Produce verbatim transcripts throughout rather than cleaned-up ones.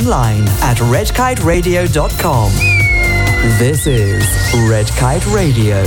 online at red kite radio dot com. This is Red Kite Radio.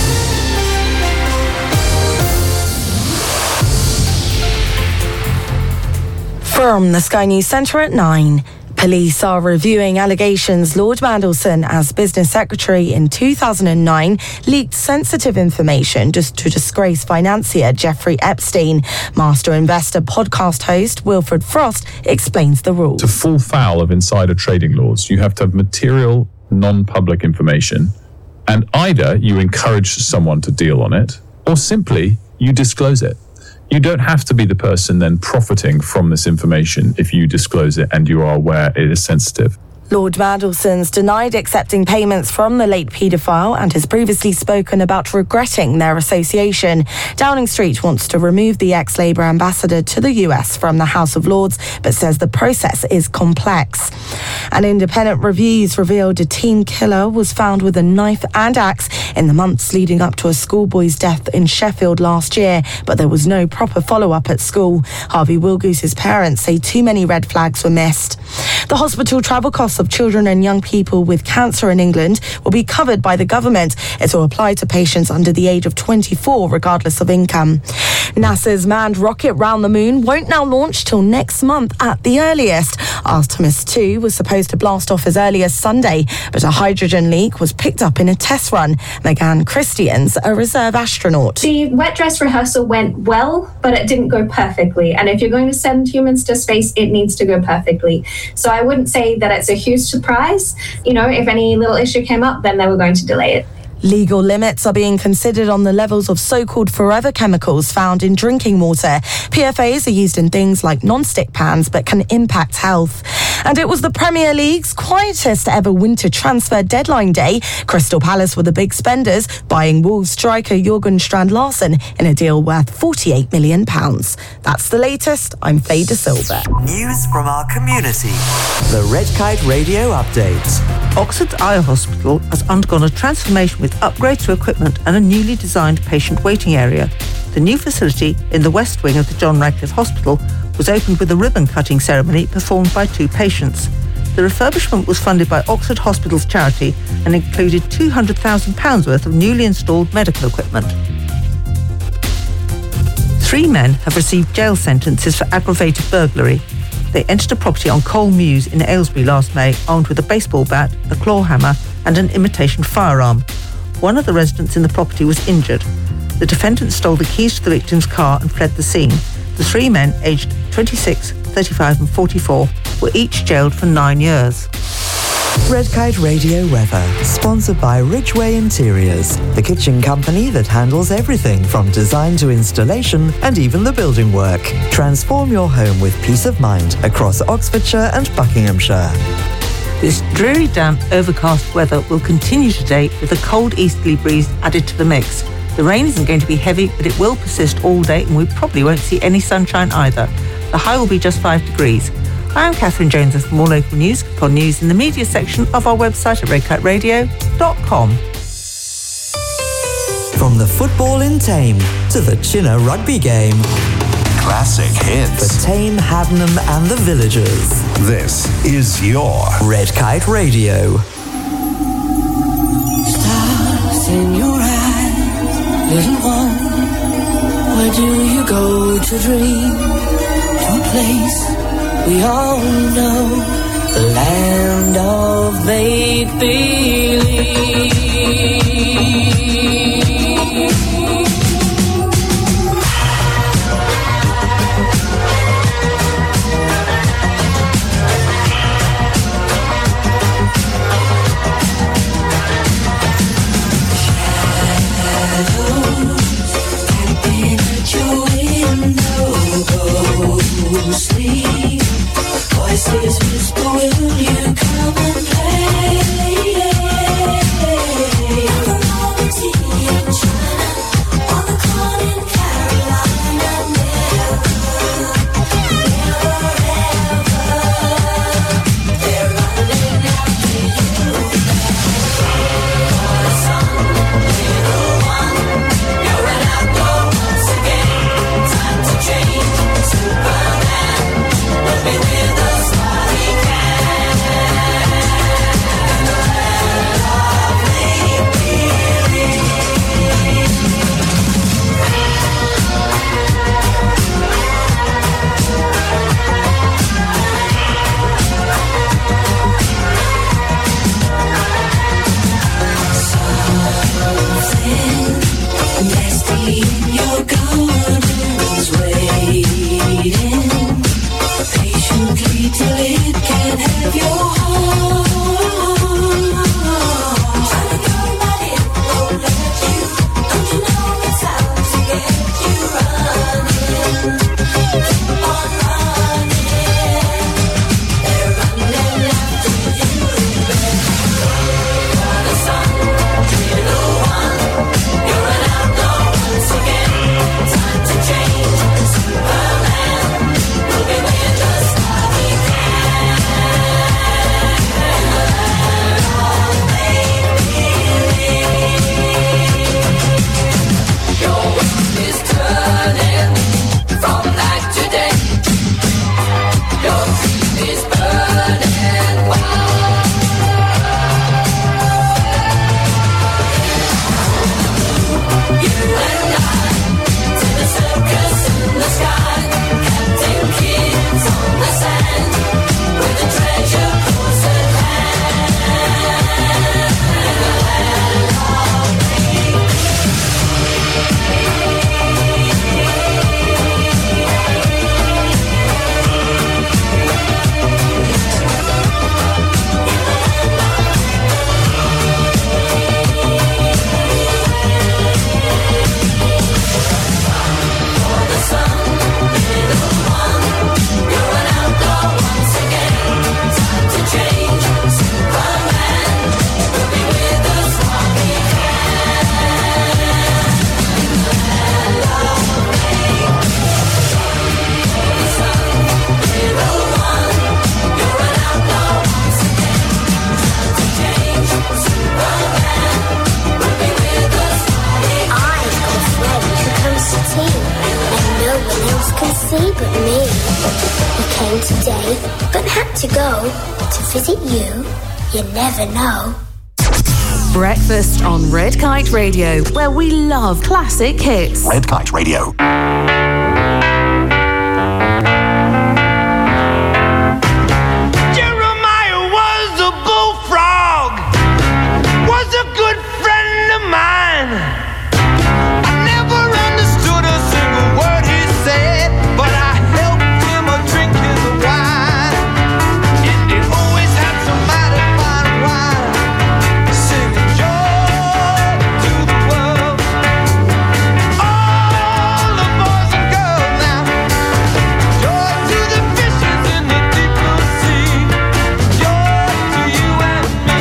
From the Sky News Centre at nine. Police are reviewing allegations Lord Mandelson, as business secretary in two thousand nine, leaked sensitive information just to disgrace financier Jeffrey Epstein. Master Investor podcast host Wilfred Frost explains the rules. To fall foul of insider trading laws, you have to have material, non-public information, and either you encourage someone to deal on it, or simply you disclose it. You don't have to be the person then profiting from this information if you disclose it and you are aware it is sensitive. Lord Mandelson's denied accepting payments from the late paedophile and has previously spoken about regretting their association. Downing Street wants to remove the ex-Labour ambassador to the U S from the House of Lords, but says the process is complex. An independent reviews revealed a teen killer was found with a knife and axe in the months leading up to a schoolboy's death in Sheffield last year, but there was no proper follow-up at school. Harvey Wilgoose's parents say too many red flags were missed. The hospital travel costs of children and young people with cancer in England will be covered by the government. It will apply to patients under the age of twenty-four, regardless of income. NASA's manned rocket round the moon won't now launch till next month at the earliest. Artemis two was supposed to blast off as early as Sunday, but a hydrogen leak was picked up in a test run. Megan Christians, a reserve astronaut. The wet dress rehearsal went well, but it didn't go perfectly. And if you're going to send humans to space, it needs to go perfectly. So I wouldn't say that it's a huge surprise. You know, if any little issue came up, then they were going to delay it. Legal limits are being considered on the levels of so-called forever chemicals found in drinking water. P F As are used in things like non-stick pans but can impact health. And it was the Premier League's quietest ever winter transfer deadline day. Crystal Palace were the big spenders, buying Wolves striker Jurgen Strand-Larsen in a deal worth forty-eight million pounds. That's the latest. I'm Faye De Silva. News from our community. The Red Kite Radio Update. Oxford's Eye Hospital has undergone a transformation with upgrades to equipment and a newly designed patient waiting area. The new facility in the west wing of the John Radcliffe Hospital was opened with a ribbon-cutting ceremony performed by two patients. The refurbishment was funded by Oxford Hospitals charity and included two hundred thousand pounds worth of newly installed medical equipment. Three men have received jail sentences for aggravated burglary. They entered a property on Cole Mews in Aylesbury last May, armed with a baseball bat, a claw hammer and an imitation firearm. One of the residents in the property was injured. The defendants stole the keys to the victim's car and fled the scene. The three men, aged twenty-six, thirty-five and forty-four, were each jailed for nine years. Red Kite Radio weather, sponsored by Ridgeway Interiors, the kitchen company that handles everything from design to installation and even the building work. Transform your home with peace of mind across Oxfordshire and Buckinghamshire. This dreary, damp, overcast weather will continue today with a cold easterly breeze added to the mix. The rain isn't going to be heavy, but it will persist all day and we probably won't see any sunshine either. The high will be just five degrees. I am Catherine Jones, and for more local news, click on news in the media section of our website at red kite radio dot com. From the football in Tame to the Chinner rugby game. Classic hits. For Tame, Haddenham and the Villagers. This is your Red Kite Radio. Stars in your eyes, little one. Where do you go to dream? To a place we all know, the land of make-believe. Sleep. Voices whisper, will you come and play? On the Normandy in China, on the corn in Carolina, never, never ever, they're running after you. For the sun, little one, you're an outlaw once again. Time to change, Superman. Be with us while he can. to visit you, you never know. Breakfast on Red Kite Radio, where we love classic hits. Red Kite Radio. Jeremiah was a bullfrog, was a good friend of mine. I never understood a single word he said, but I helped him a drink his wine. And it always had some mighty fine wine, singing joy to the world. All the boys and girls now, joy to the fishes in the deep blue sea, joy to you and me.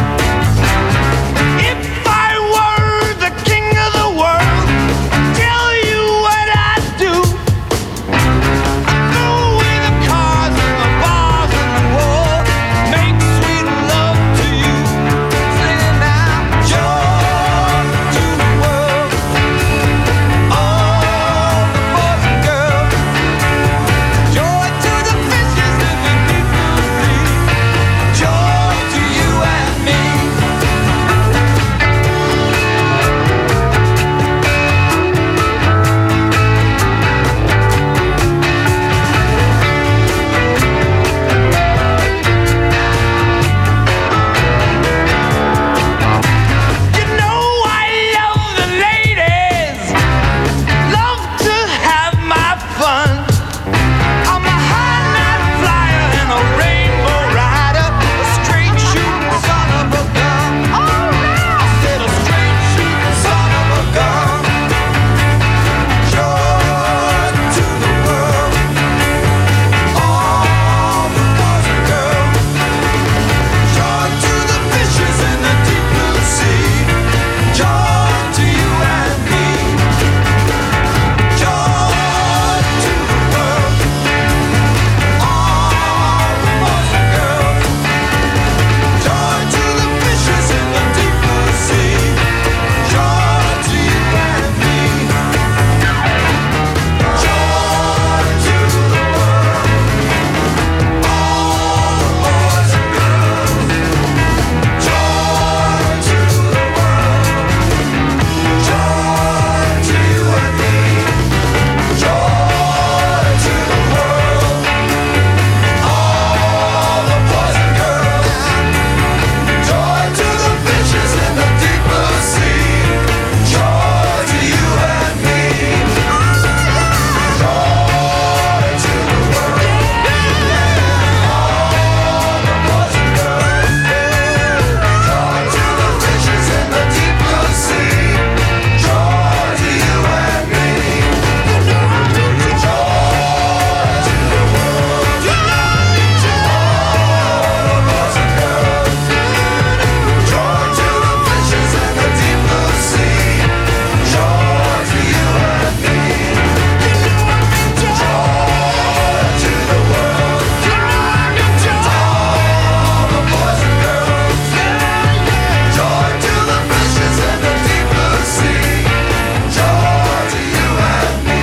If I were the king of the world, tell you what I'd do. I'd go away the cars and the bars and the world, make sweet love to you, singing now, joy to the world. All the boys and girls, joy to the fishes in the deep blue sea, joy to you and me. You know I love the ladies, love to have my fun. I'm a high night flyer and a rainbow rider, a straight shooting son of a gun. I said a straight shooting son of a gun. Joy to the world, all the boys and girls. Joy to the fishes in the deep blue sea. Joy to you and me. Joy to the world, all the boys and girls. Joy to the fishes in the deep blue sea. Joy to you and me. Joy to the world, all the boys and girls. Joy to the world, joy to you and me. Joy to the world, all the boys and girls. Joy to the fishes in the deep blue sea. Joy to you and me. Joy to the world, all the boys and girls. Joy to the fishes in the deep blue sea. Joy to you and me. Joy to the world, all the boys and girls. Joy to the fishes in the deep blue sea. Joy to you and me. Joy to the world, all the boys and girls. Joy to the fishes in the deep blue sea. Joy to you and me.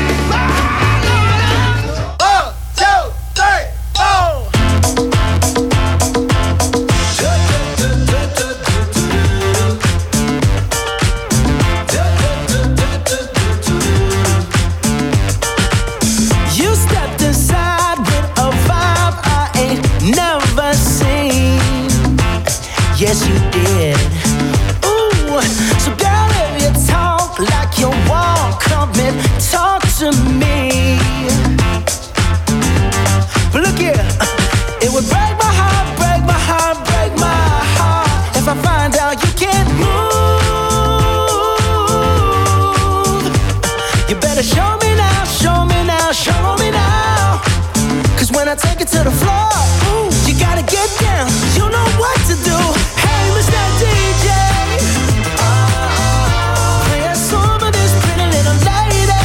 One, two, three, four. You stepped inside with a vibe I ain't never seen. Yes, you did. Ooh, so girl, if you talk like you walk, come and talk to me. But look here, it would break my heart, break my heart, break my heart if I find out you can't move. You better show me now, show me now, show me now. Cause when I take it to the floor, ooh, you gotta get down. You know what to do. Hey, Mister D J, play a song for this pretty little lady.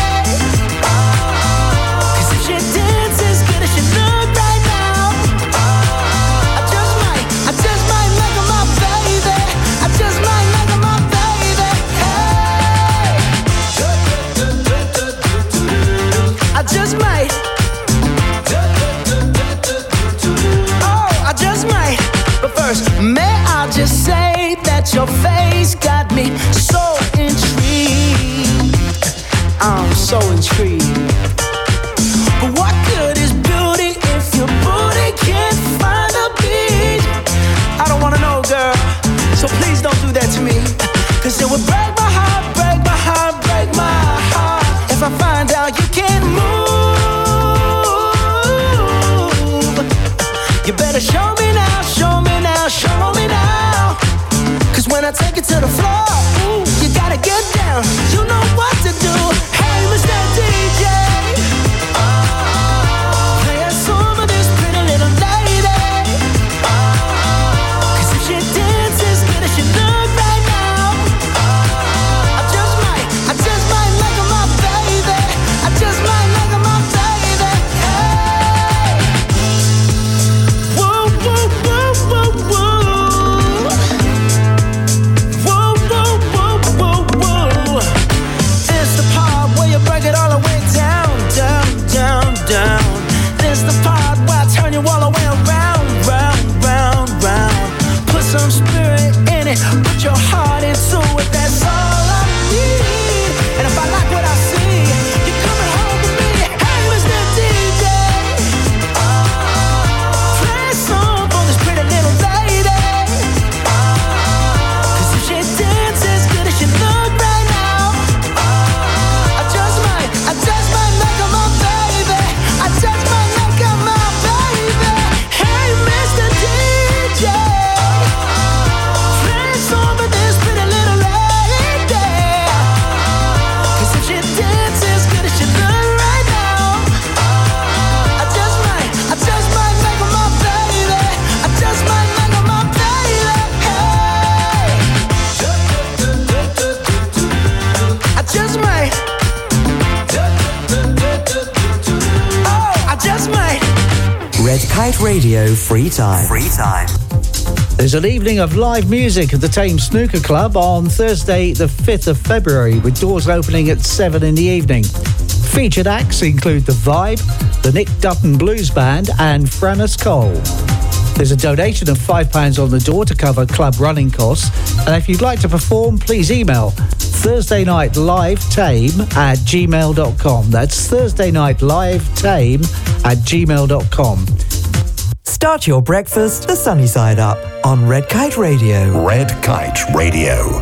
Cause if she dances good as she look right now, I just might, I just might make her my baby. I just might make her my baby. Hey, I just might. your face got me so intrigued. I'm so intrigued. But what good is beauty if your booty can't find a beat? I don't wanna know, girl, so please don't do that to me. Cause it would break my heart, break my heart, break my heart if I find out you can't move. You better show me now, show me now, show me now. Cause when I take it to the floor, ooh, you gotta get down. You know what to do. Hey, Mister D J, play a song for this pretty little lady. Cause if she dances good as she look right now, I just might, I just might like her, my baby. I just might like her, my baby. Hey, whoa, whoa, whoa, whoa, whoa. Whoa, whoa, whoa, whoa, whoa. It's the part where you break it all the way down, down, down, down. This the part where I turn you all the way around, round, round, round. Put some spirit in it, put your heart into it. That's all I need. And if I like what I see, you're coming home with me. Hey, Mister D J, play a song for this pretty little lady. Cause if she dances good as she look right now, I just might, I just might make her my baby. I just might make her my baby. Hey, Mister D J, play a song for this pretty little lady. Cause if she dances good as she look right now, I just might, I just might make her my baby. I just might make her my baby. Hey, I just might. Oh, I just might. Red Kite Radio Free Time. Free Time. There's an evening of live music at the Thames Snooker Club on Thursday, the fifth of February, with doors opening at seven in the evening. Featured acts include The Vibe, the Nick Dutton Blues Band, and Frannis Cole. There's a donation of five pounds on the door to cover club running costs. And if you'd like to perform, please email Thursday Night Live Tame at gmail dot com. That's Thursday Night Live Tame at gmail dot com. Start your breakfast the sunny side up on Red Kite Radio. Red Kite Radio.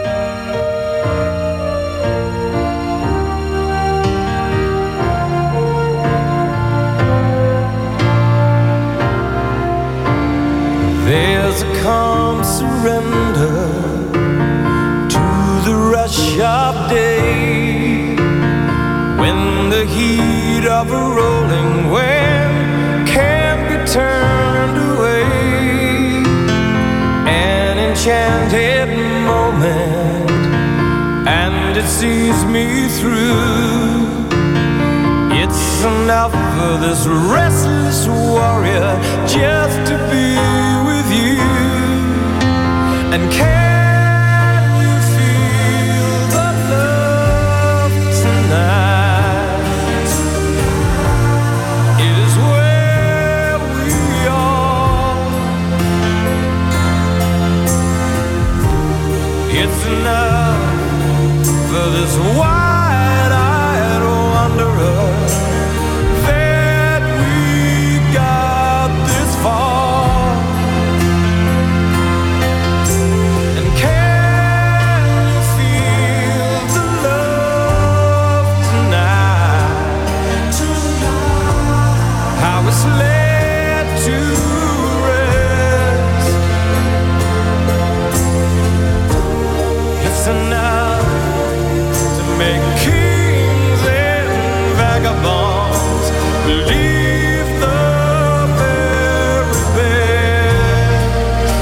There's a calm surrender to the rush of day, when the heat of a rolling wave can't be turned away. An enchanted moment, and it sees me through. It's enough for this restless warrior just to be with you. And can you feel the love tonight? It is where we are. It's enough for this wide-eyed wanderer that we got this far. And can you feel the love tonight? How it's led to rest. It's enough to make kings and vagabonds believe the very best.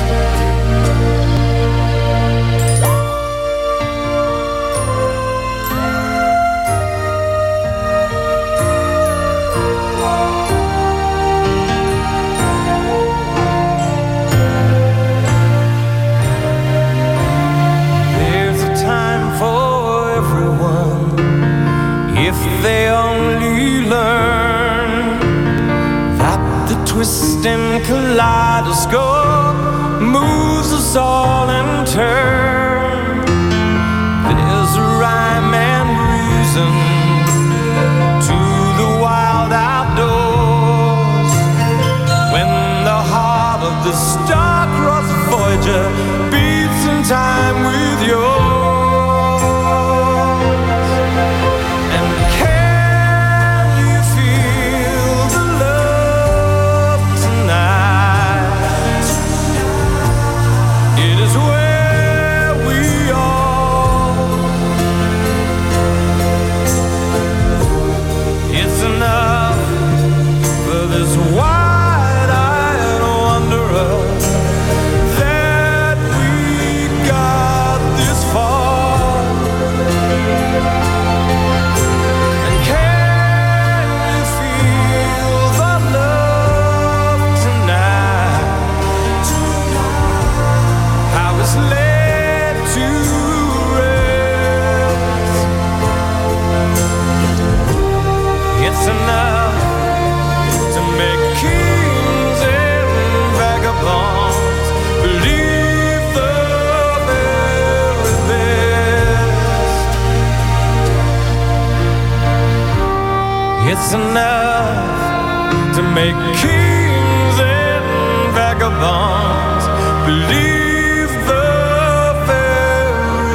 There's a time for everyone if they only learn that the twisting kaleidoscope moves twist us all in turn. There's a rhyme and reason to the wild outdoors. When the heart of the star-crossed Voyager beats in time with yours. It's enough to make kings and vagabonds believe the very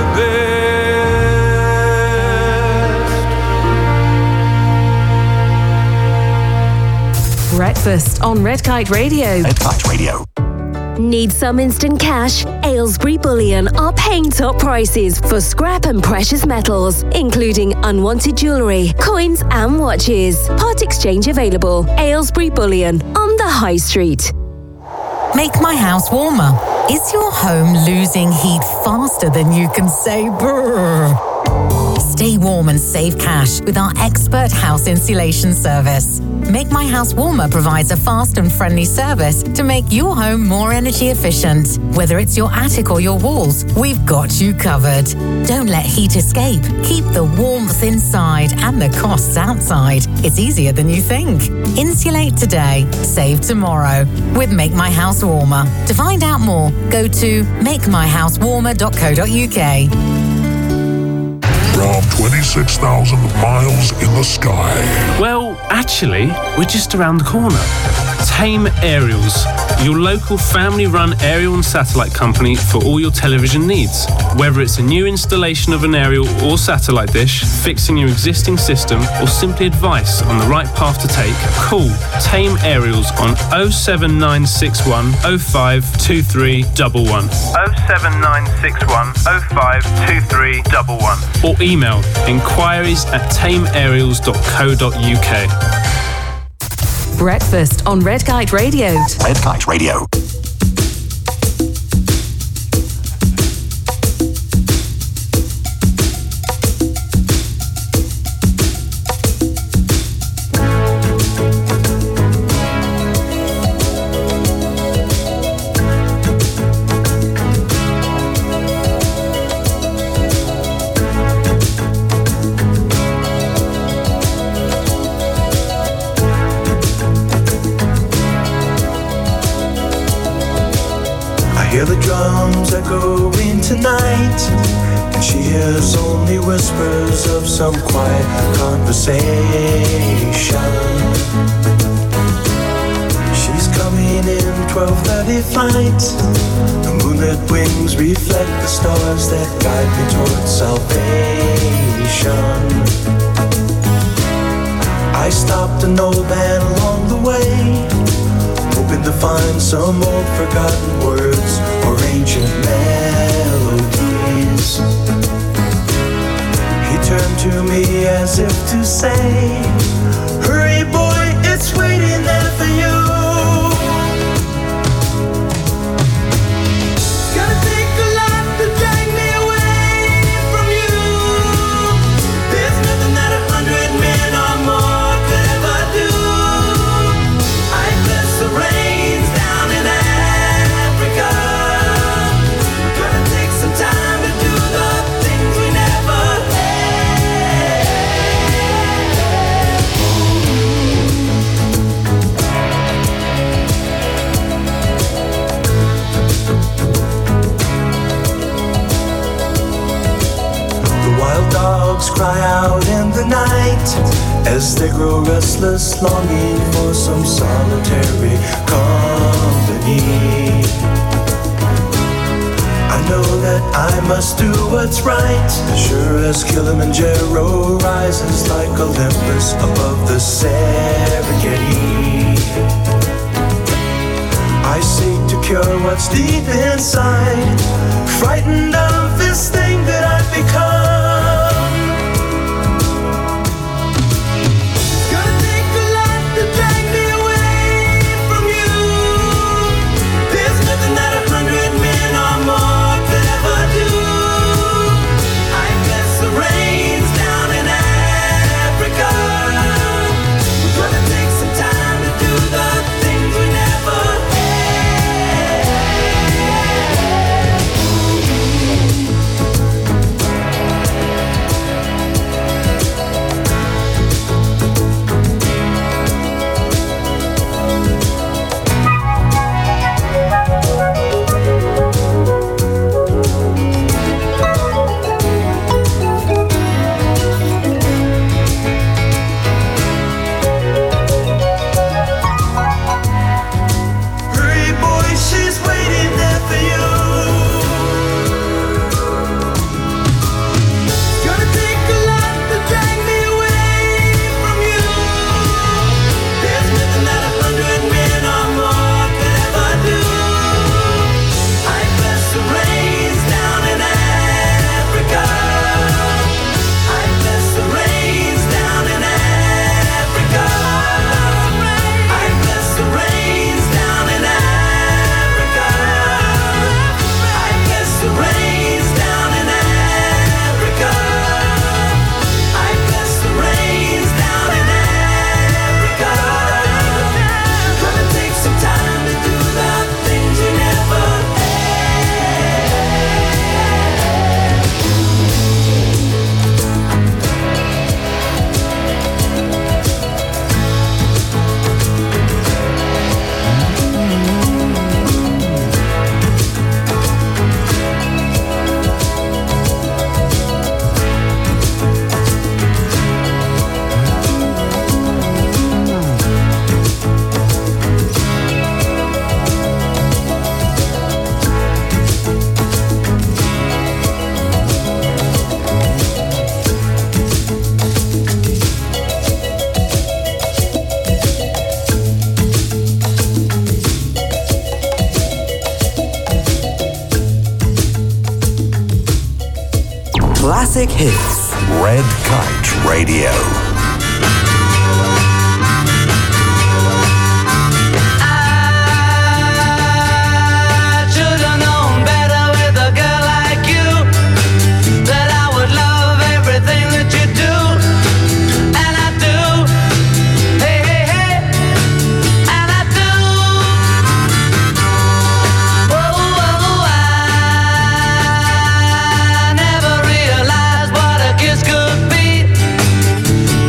best. Breakfast on Red Kite Radio. Red Kite Radio. Need some instant cash? Aylesbury Bullion are paying top prices for scrap and precious metals, including unwanted jewellery, coins and watches. Part exchange available. Aylesbury Bullion on the High Street. Make my house warmer. Is your home losing heat faster than you can say brrr? Stay warm and save cash with our expert house insulation service. Make My House Warmer provides a fast and friendly service to make your home more energy efficient. Whether it's your attic or your walls, we've got you covered. Don't let heat escape. Keep the warmth inside and the costs outside. It's easier than you think. Insulate today, save tomorrow with Make My House Warmer. To find out more, go to make my house warmer dot co dot uk. From twenty-six thousand miles in the sky. Well, actually, we're just around the corner. Tame Aerials, your local family-run aerial and satellite company for all your television needs. Whether it's a new installation of an aerial or satellite dish, fixing your existing system, or simply advice on the right path to take, call Tame Aerials on oh seven nine six one oh five two three one one. oh seven nine six one oh five two three one one. Or email inquiries at tame aerials dot co dot uk. Breakfast on Red Kite Radio. Red Kite Radio. Hear the drums echoing tonight, and she hears only whispers of some quiet conversation. She's coming in twelve thirty flight. The moonlit wings reflect the stars that guide me towards salvation. I stopped an old man along the way, hoping to find some old forgotten words or ancient melodies. He turned to me as if to say, hurry boy, it's waiting there for you. It's gonna take a lot to drag me away from you. There's nothing that a hundred men or more could ever do. I bless the rains down in Africa. Gonna take some time to do the things we never had. cry out in the night as they grow restless, longing for some solitary company. I know that I must do what's right, sure as Kilimanjaro rises like Olympus above the Serengeti. I seek to cure what's deep inside, frightened of this thing that I've become. It's gonna take a lot to drag me away from you. There's nothing that a hundred men or more could ever do. I bless the rains down in Africa. We're gonna take some time to do the things we never Classic hits. Red Kite Radio. Never realized what a kiss could be.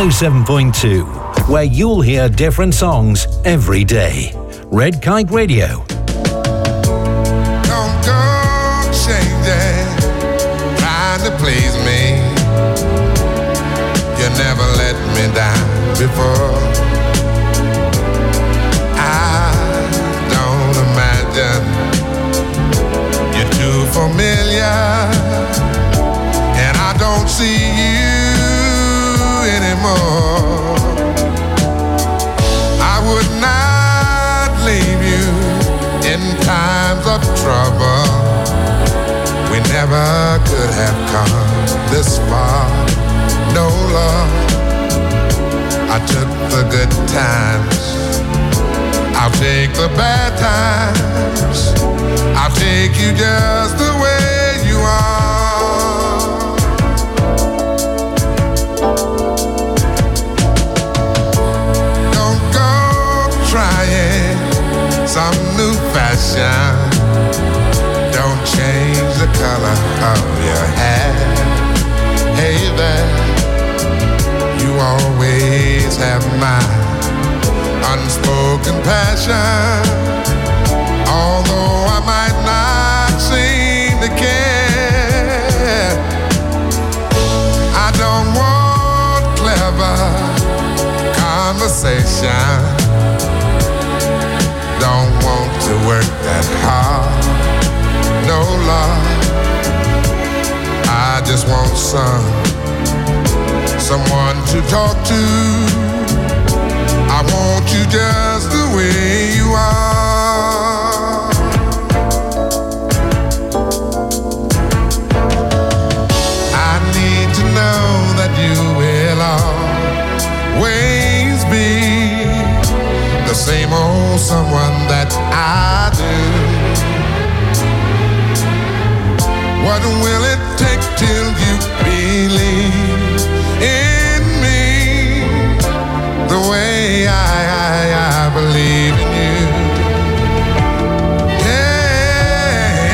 oh seven point two, where you'll hear different songs every day. Red Kite Radio. Don't go changing, trying to please me. You never let me down before. I don't imagine you're too familiar, and I don't see you anymore. I would not leave you in times of trouble. We never could have come this far. No love, I took the good times, I'll take the bad times, I'll take you just the way you are. Don't go trying some new fashion, don't change the color of your hair. Hey there, you always have my unspoken passion. Although I might not seem to care, I don't want clever conversation, don't want to work that hard. No love, I just want some someone to talk to. I want you just the way you are. I need to know that you will always be the same old someone that I do. What will it take till you believe in me the way I, I, I believe in you? Yeah,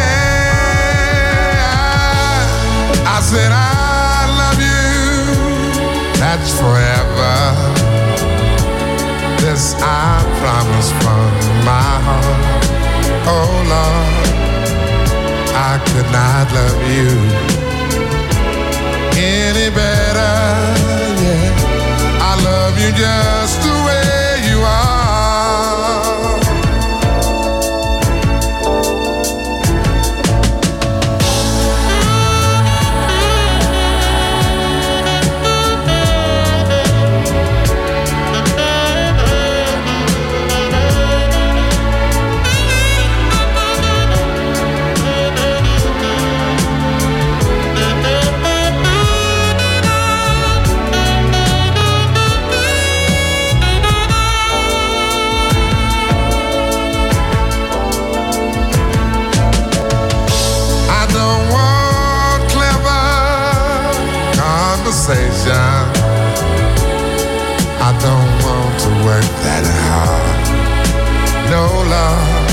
I, I said I love you, that's forever. This I promise from my heart. Oh Lord, I could not love you any better, yeah. I love you just the way you are. I don't want to work that hard. No love,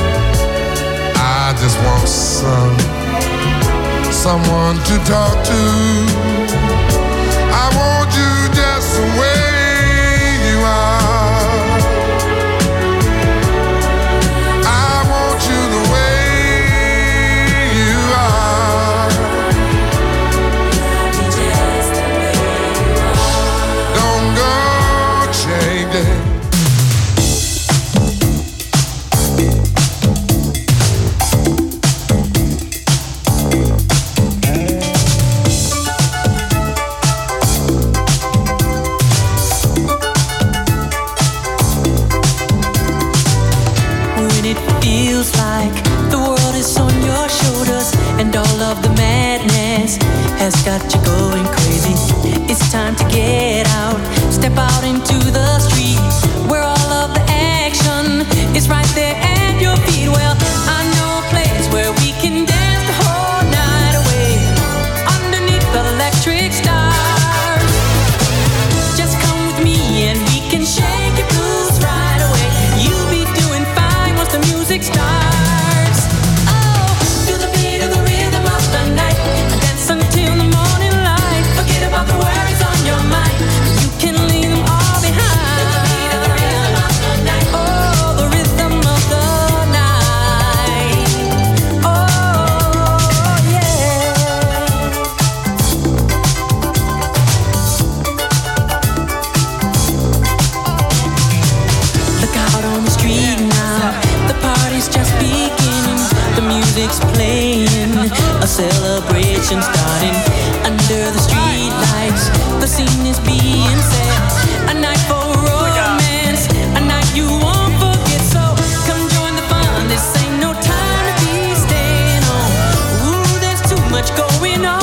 I just want some someone to talk to. I want you just the way you are. I want you the way you are. Don't go changing. Has got you going crazy. It's time to get out, step out into the street, where all of the action is right there at your feet. Well, I know a place where we can dance the whole night away, underneath the electric stars. Just come with me and we can shake your blues right away. You'll be doing fine once the music starts. Oh, feel the beat of the rhythm of the night, dance until the morning light. Forget about the worries on your mind. celebration starting under the street lights. The scene is being set. A night for romance, a night you won't forget. So come join the fun. This ain't no time to be staying home. Ooh, there's too much going on.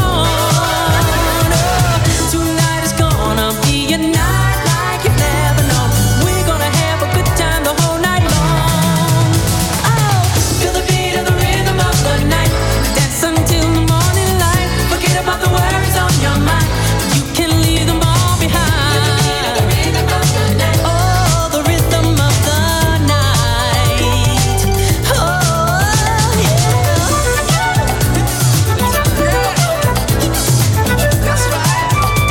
Oh, tonight is gonna be a night like you've never known. We're gonna have a good time the whole night long. Oh, feel the beat of the rhythm of the night. Dance until the morning light. Forget about the worries on your mind. You can leave them all behind. Oh, the rhythm of the night. Oh, yeah. That's right.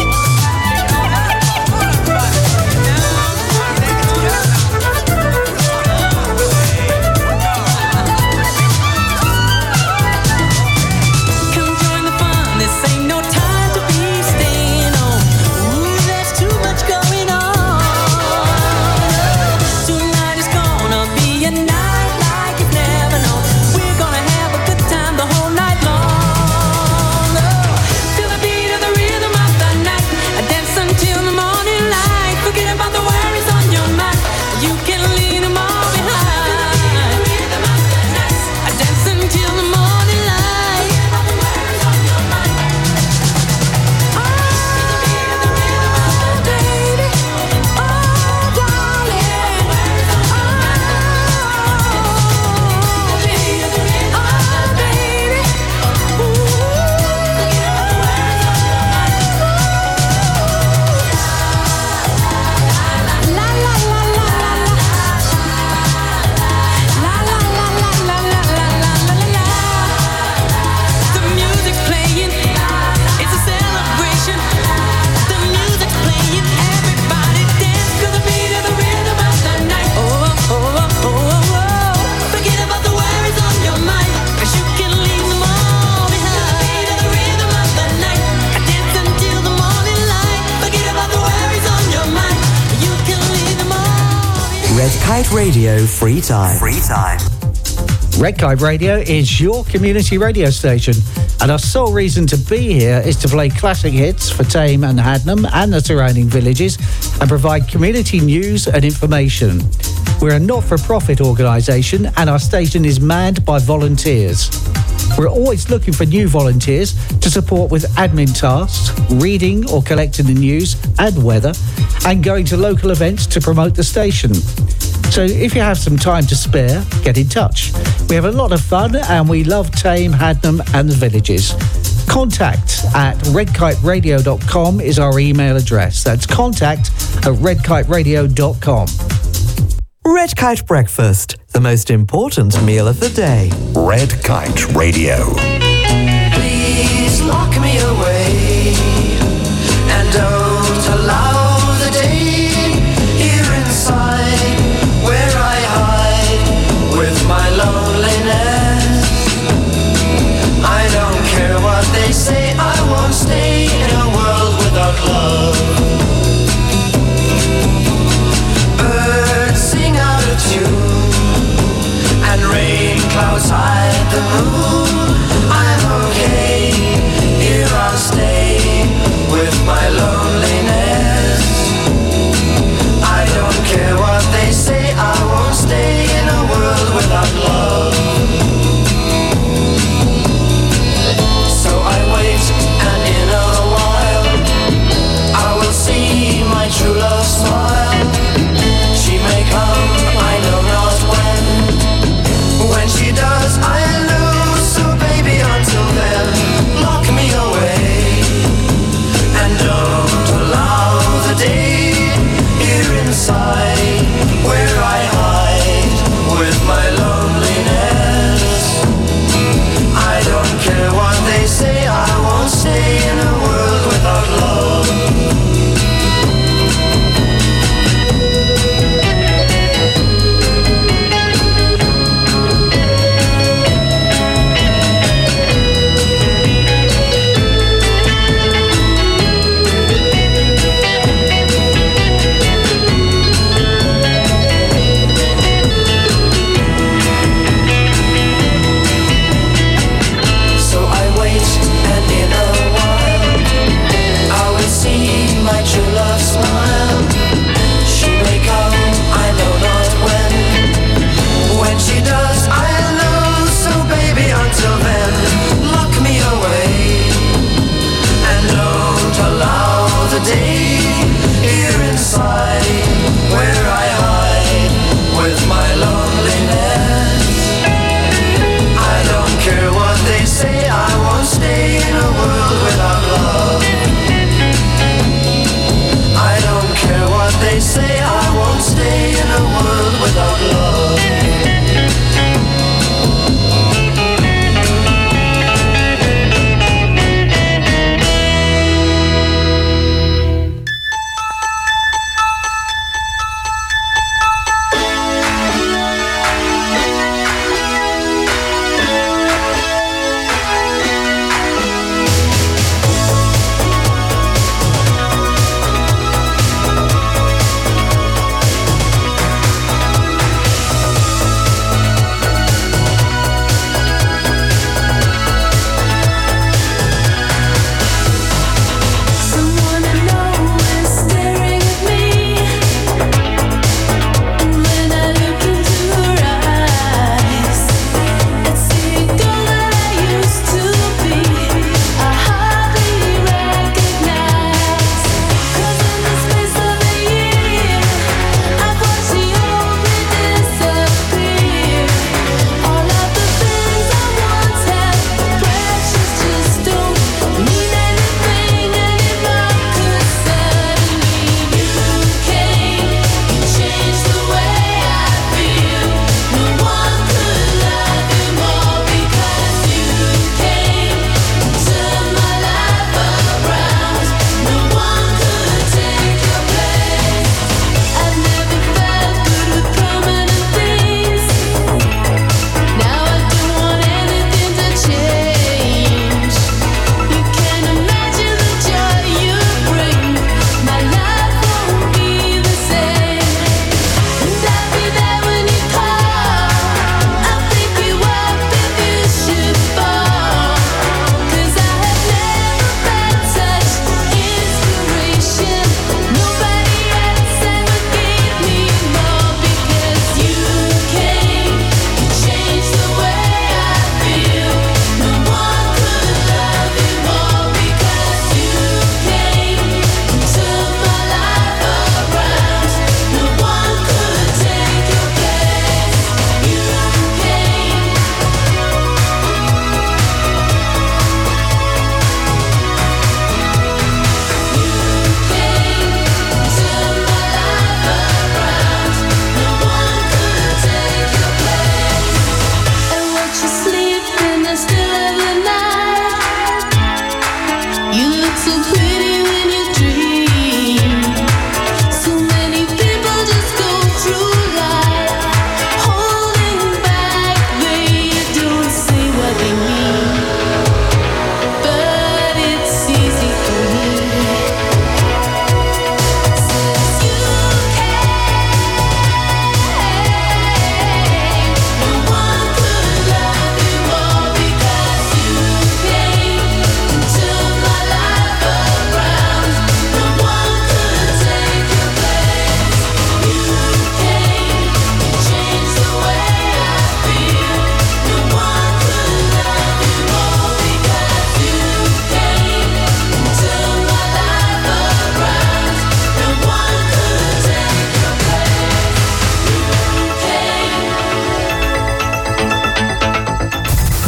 Come join the fun. This ain't no time to be staying home. Ooh, there's too much going on. Tonight is gonna be a night like you've never known. We're gonna have a good time the whole night long. Oh, feel the beat of the rhythm of the night. Dance until the morning light. Forget about the worries on your mind. You can leave them all behind. Dance until the morning light. The music's playing, it's a celebration. The music's playing, everybody dance to the beat of the rhythm of the night. Oh, oh, oh, oh, oh, oh. Forget about the worries on your mind, 'cause you can leave them all behind. The beat of the rhythm of the night. Dance until the morning light. Forget about the worries on your mind. You can leave them all. Red Kite Radio Free Time. Free Time. Red Kite Radio is your community radio station, and our sole reason to be here is to play classic hits for Tame and Hadnam and the surrounding villages and provide community news and information. We're a not-for-profit organisation, and our station is manned by volunteers. We're always looking for new volunteers to support with admin tasks, reading or collecting the news and weather, and going to local events to promote the station. So if you have some time to spare, get in touch. We have a lot of fun and we love Tame, Hadnam and the villages. Contact at red kite radio dot com is our email address. That's contact at red kite radio dot com. Red Kite Breakfast, the most important meal of the day. Red Kite Radio. Please lock me away and don't allow the day here inside where I hide with my loneliness. I don't care what they say, I won't stay in a world without love. Birds sing out of tune and rain clouds hide the moon. I'm okay, here I'll stay with my loneliness.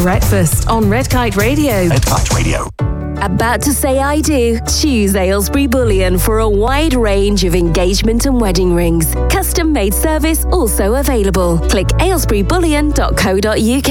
Breakfast on Red Kite Radio. Red Kite Radio. About to say I do? Choose Aylesbury Bullion for a wide range of engagement and wedding rings. Custom made service also available. Click aylesbury bullion dot co dot uk.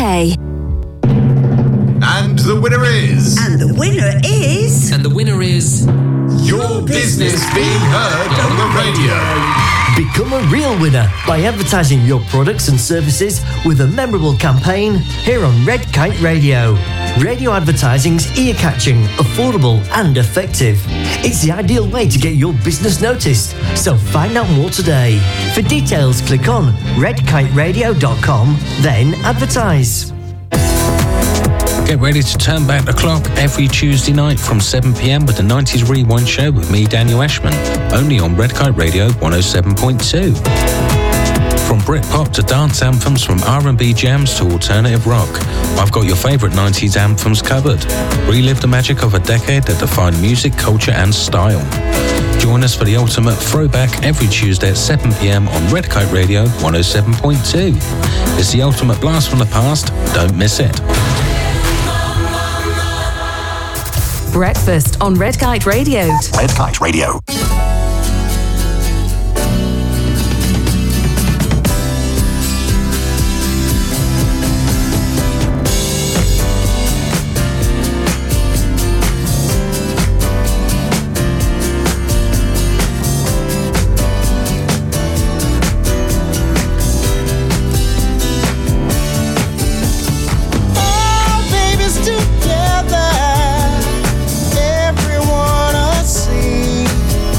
And the winner is... And the winner is... And the winner is... Your business being heard on the radio. Become a real winner by advertising your products and services with a memorable campaign here on Red Kite Radio. Radio advertising's ear-catching, affordable and effective. It's the ideal way to get your business noticed, so find out more today. For details, click on red kite radio dot com, then advertise. Get ready to turn back the clock every Tuesday night from seven p.m. with the nineties Rewind Show with me, Daniel Ashman, only on Red Kite Radio one oh seven point two. From Britpop to dance anthems, from R and B jams to alternative rock, I've got your favourite nineties anthems covered. Relive the magic of a decade that defined music, culture and style. Join us for the ultimate throwback every Tuesday at seven p.m. on Red Kite Radio one oh seven point two. It's the ultimate blast from the past. Don't miss it. Breakfast on Red Kite Radio. Red Kite Radio. Everyone I see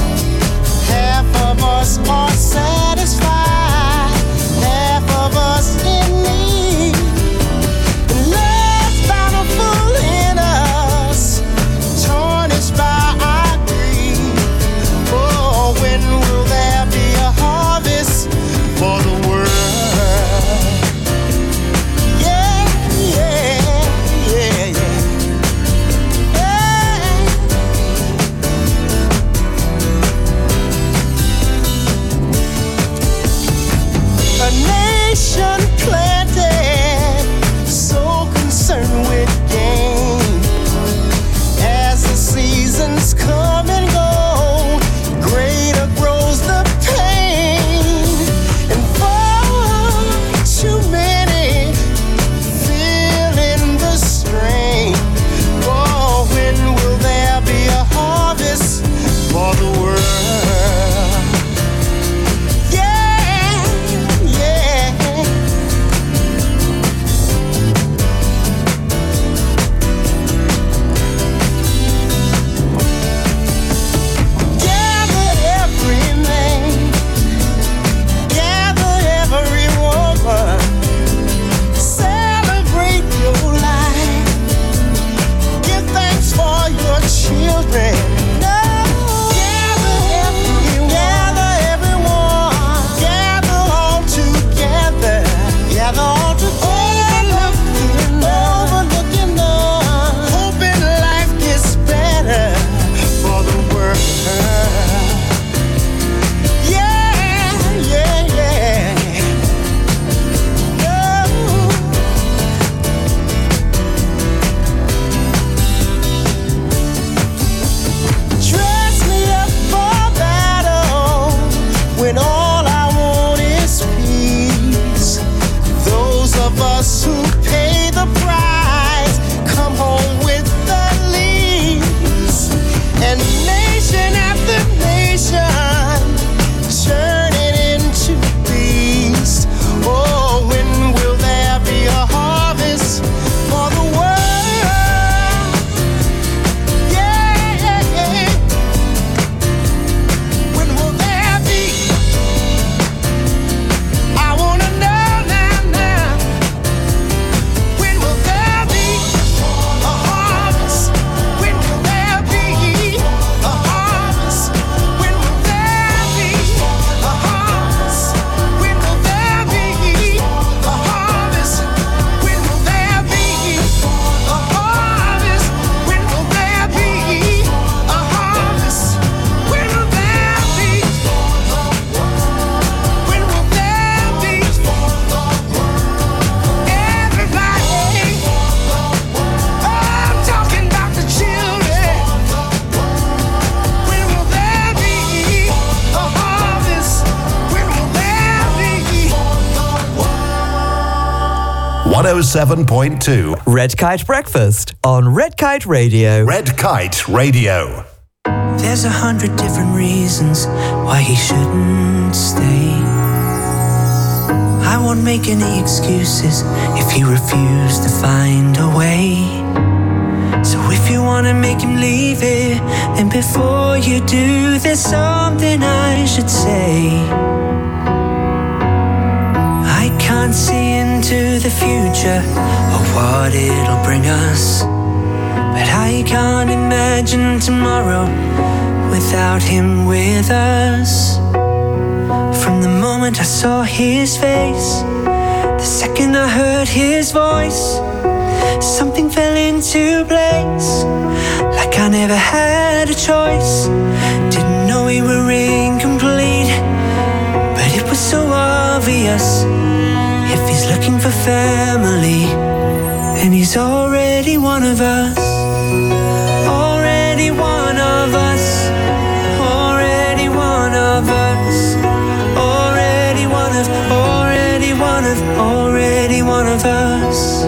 one oh seven point two. Red Kite Breakfast on Red Kite Radio. Red Kite Radio. There's a hundred different reasons why he shouldn't stay. I won't make any excuses if he refused to find a way. So if you wanna make him leave it, and before you do, there's something I should say. I can't see into the future or what it'll bring us, but I can't imagine tomorrow without him with us. From the moment I saw his face, the second I heard his voice, something fell into place, like I never had a choice. Didn't know we were incomplete, but it was so obvious. If he's looking for family, then he's already one of us. Already one of us. Already one of us. Already one of, already one of, already one of us.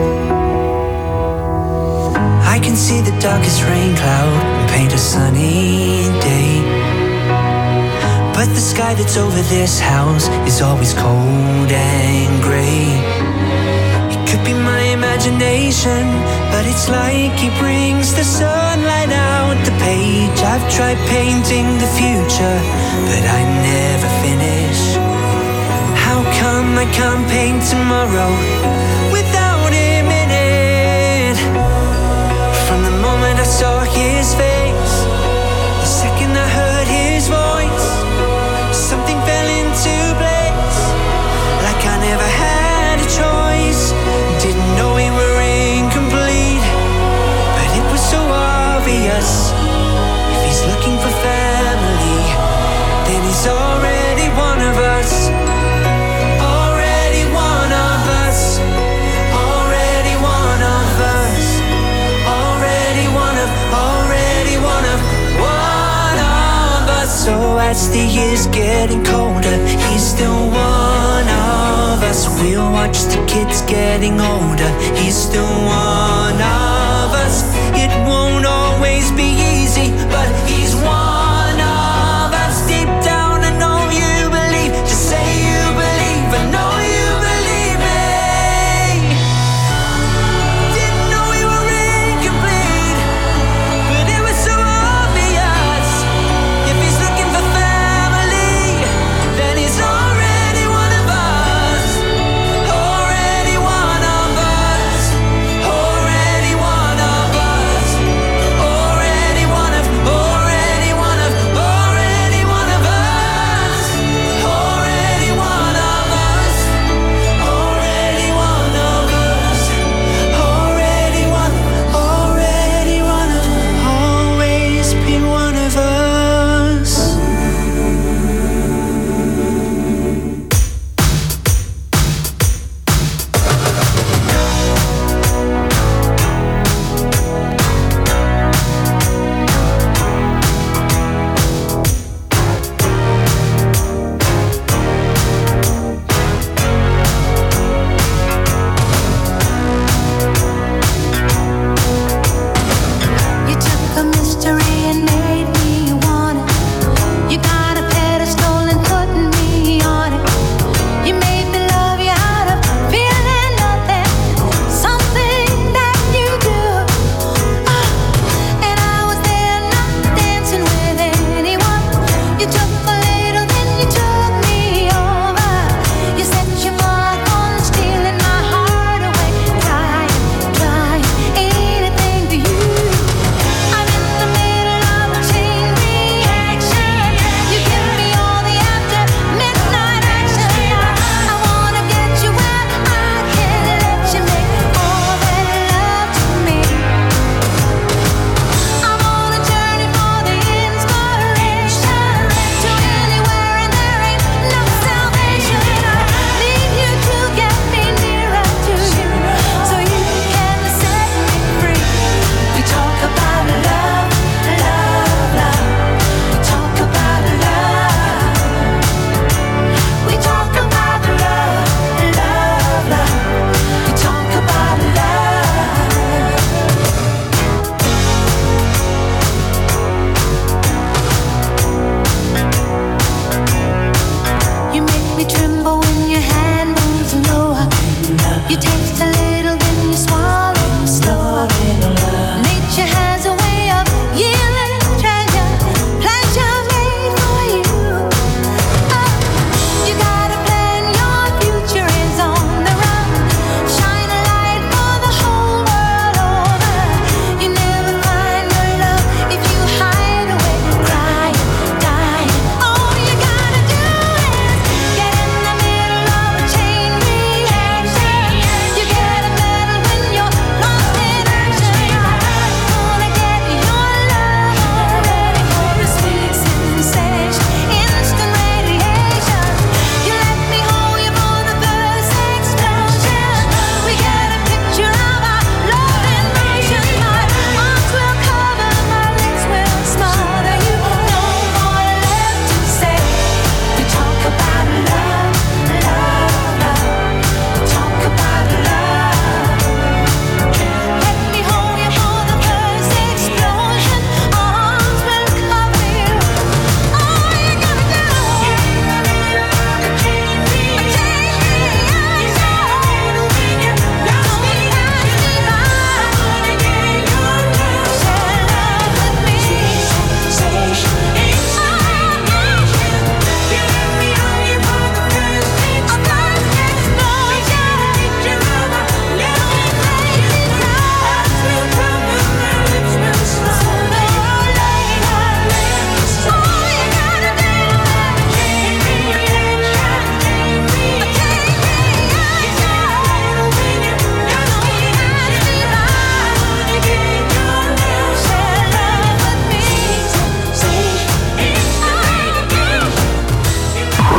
I can see the darkest rain cloud and paint a sunny day, but the sky that's over this house is always cold and grey. It could be my imagination, but it's like he brings the sunlight out the page. I've tried painting the future, but I never finish. How come I can't paint tomorrow without him in it? From the moment I saw his face, the second I heard his voice, something fell into place, like I never had a choice. Didn't know we were incomplete, but it was so obvious. If he's looking for family, then he's already one of us. Already one of us. Already one of us. Already one of, already one of, one of us. So as the years getting colder, he's still one of us. We'll watch the kids getting older, he's still one of us. It won't always be easy, but he's one of us. Deep down I know you believe, just say you believe, I know you believe me. Didn't know we were incomplete, but it was so obvious. If he's looking for family, then he's already one of us. Already one of us. Already one of us. Already one of, already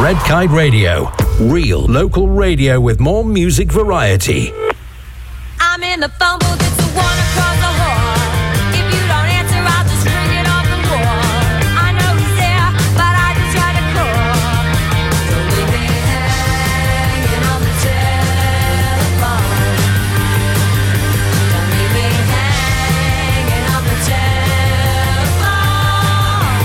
Red Kite Radio. Real local radio with more music variety. I'm in the phone booth, it's the one across the hall. If you don't answer, I'll just ring it off the wall. I know he's there, but I just try to call. Don't leave me hanging on the telephone. Don't leave me hanging on the telephone.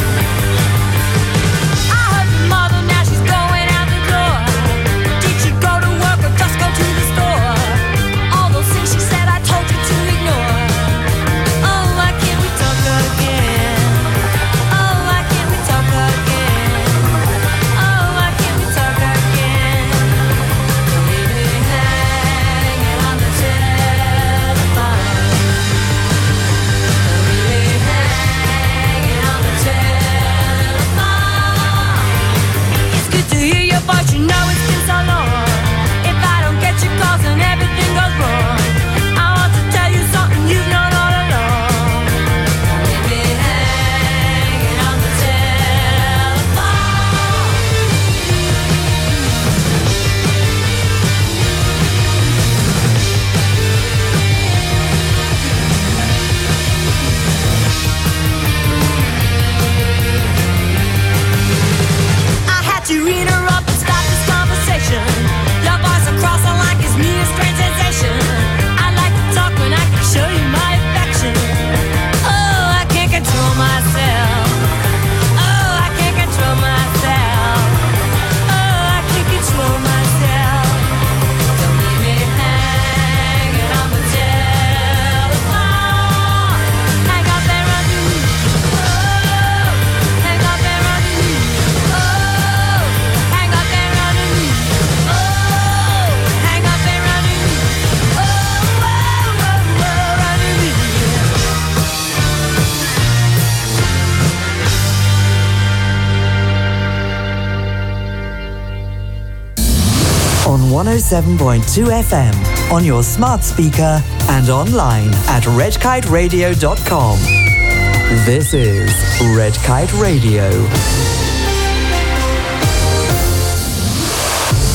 I heard your mother, now she's going out the door. Did she go to work or just go to the store? All those things she said I told you to ignore. Oh, why can't we talk again? Oh, why can't we talk again? Oh, why can't we talk again? Don't leave me hanging on the telephone. Don't leave me hanging on the telephone. It's good to hear your voice, you know it's been so long. If I don't get your calls, then everything goes wrong. I want to tell you something you've known all along. Don't leave me hanging on the telephone. I had to interrupt and stop this conversation. Your voice across the line gives me a strange sensation. I like to talk when I can show you my affection. Oh, I can't control myself. Oh, I can't control myself. Oh, I can't control myself. Don't leave me hanging on the telephone. Hang up and run to me. Oh, hang up and run to me. Oh, hang up and run to me. Oh, hang up and run to me. Oh, oh, oh, oh, run to me. On one oh seven point two F M, on your smart speaker and online at red kite radio dot com. This is Red Kite Radio.